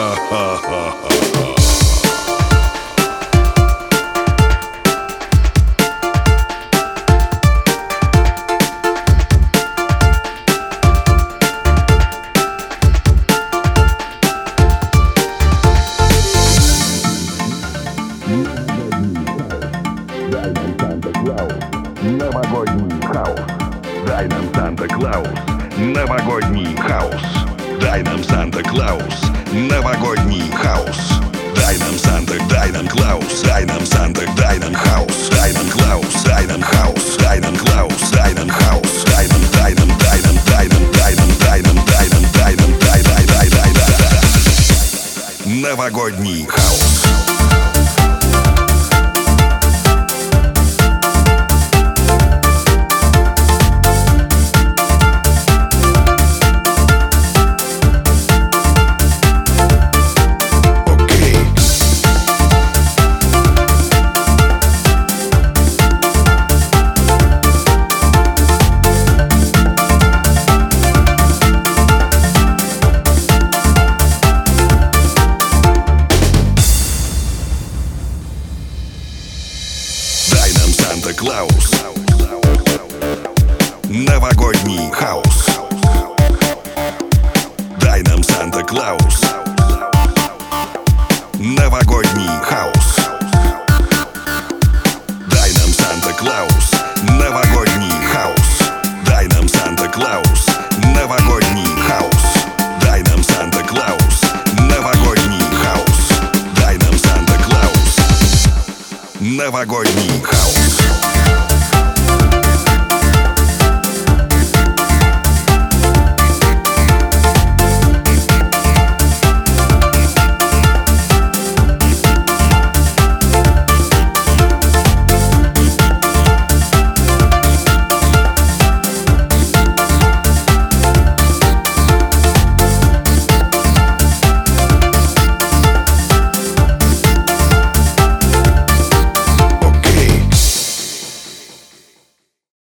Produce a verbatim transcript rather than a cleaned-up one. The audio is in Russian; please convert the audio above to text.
Новогодний хаос. Дай нам Санта-Клаус. Новогодний хаос. Дай нам Санта-Клаус. Новогодний хаос. Дай нам Санта, дай нам Клаус. Дай нам Санта, дай нам хаос. Дай нам Клаус, дай нам хаос. Дай нам Клаус, дай нам хаос. Дай нам, дай нам, дай нам, дай нам, дай нам, дай нам, дай нам, дай нам, дай, дай, дай, дай, дай. Новогодний хаос. Санта-Клаус. Новогодний хаос. Дай нам Санта-Клаус. Новогодний хаос. Дай нам Санта-Клаус. Новогодний хаос. Дай нам Санта-Клаус. Новогодний хаос. Дай нам Санта-Клаус. Новогодний хаос. Дай нам Санта-Клаус. Новогодний хаос.